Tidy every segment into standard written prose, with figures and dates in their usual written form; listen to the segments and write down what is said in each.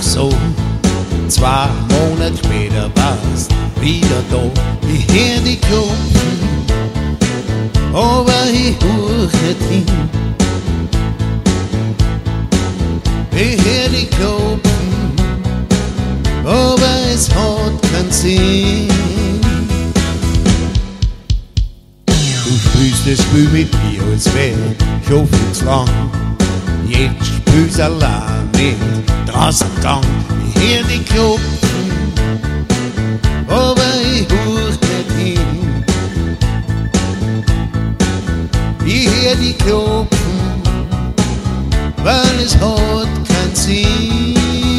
so. 2 Monate später war's wieder da. Ich hör die klopfen, aber ich huch nicht hin. Ich hör die klopfen, aber es hat keinen Sinn. Du spielst das Spiel mit mir, als wär schon viel zu lang. Jetzt spielst allein nicht draußen Gang. Ich hör die klopfen, aber ich huch nicht hin. Ich hör die klopfen, weil es hat keinen Sinn.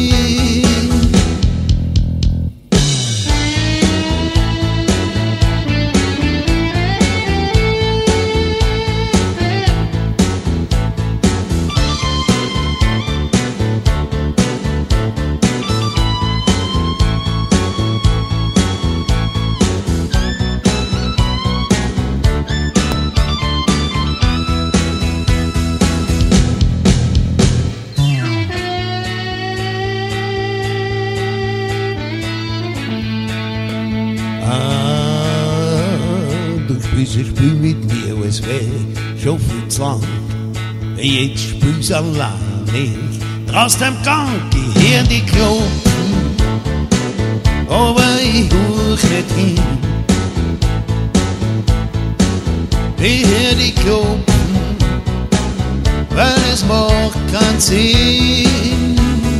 Du spielst ein Spiel mit mir, es wär schon viel zu lang. Jetzt spielst du allein nicht draußen am Gang. Ich hör die klopfen, aber ich huch nicht hin. Ich hör die klopfen, weil es macht keinen Sinn.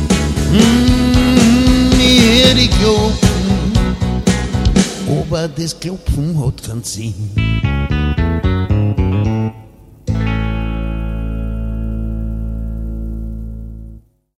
Ich hör die klopfen, aber das Klopfen hat keinen Sinn.